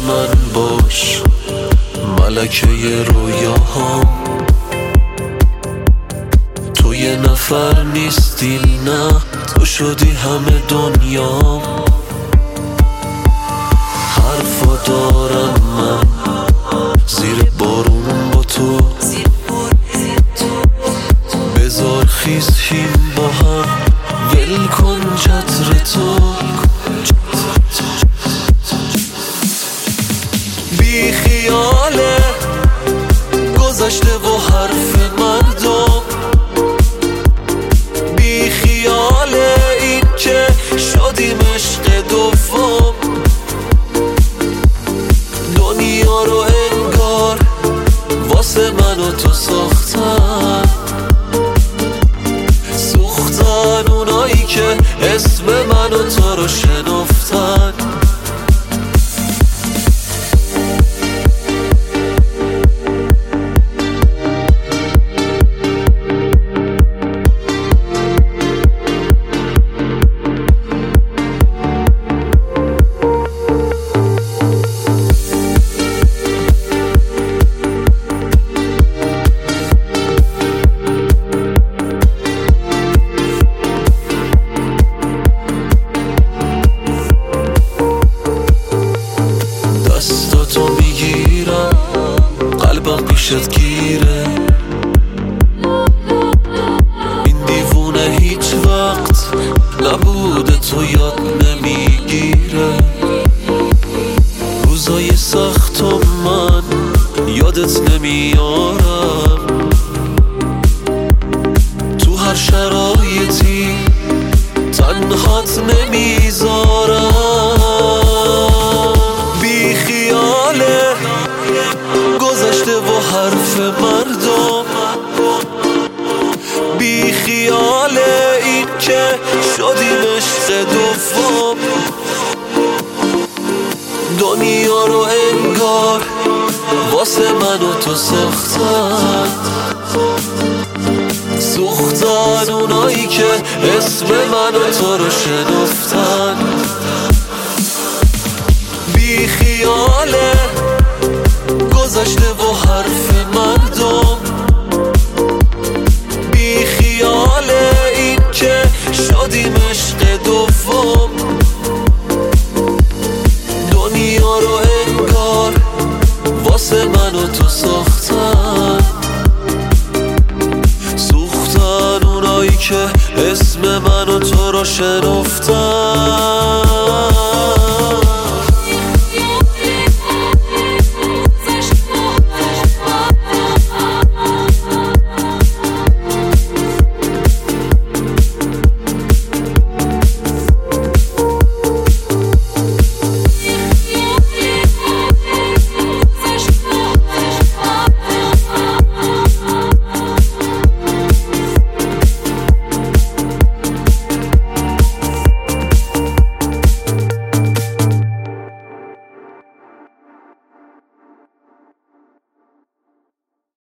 من باش، ملکه رویاهام. تو یه نفر نیستی، نه تو شدی همه دنیام. حرفا دارم من زیر بارون با تو، بذار خیز هیم با هم، ول کن چتر تو. بی خیاله گذشته و حرف مردم، بی خیاله این که شدیم عشق دوم. دنیا رو انگار واسه من و تو ساختن، سوختن اونایی که اسم من و تو رو شنفتن. دستاتو میگیرم قلبم پیشت گیره، این دیوونه هیچ وقت نبوده تو یاد نمیگیره. روزای سختم من یادت نمیارم، تو هر شرایطی تنهات نمیذارم. بی خیاله گذشته و حرف مردم، بی خیاله این که شدیم عشق دوم. دنیا رو انگار واسه من و تو ساختن، سوختن اونایی که اسم من و تو رو شنفتن. بی خیاله گذشته و حرف مردم، بی خیاله این که شدیم عشق دوم. دنیا رو انگار واسه من و تو ساختن، سوختن اونایی که اسم من و تو رو شنفتن.